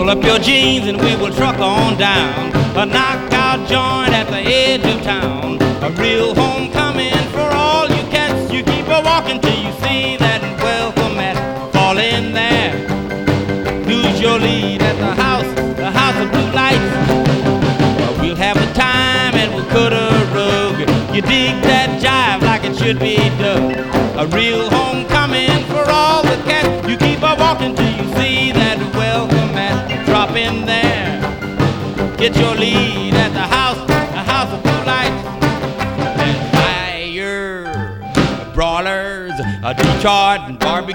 Roll up your jeans and we will truck on down. A knockout joint at the edge of town. A real homecoming for all you cats. You keep a walking till you see that welcome mat. Fall in there. Lose your lead at the house of blue lights. We'll have a time and we'll cut a rug. You dig that jive like it should be done. A real homecoming for all the cats. You keep a walking till you see that welcome mat. Drop in there. Get your lead at the house of blue lights. And fire broilers, a Detroit and barbecue.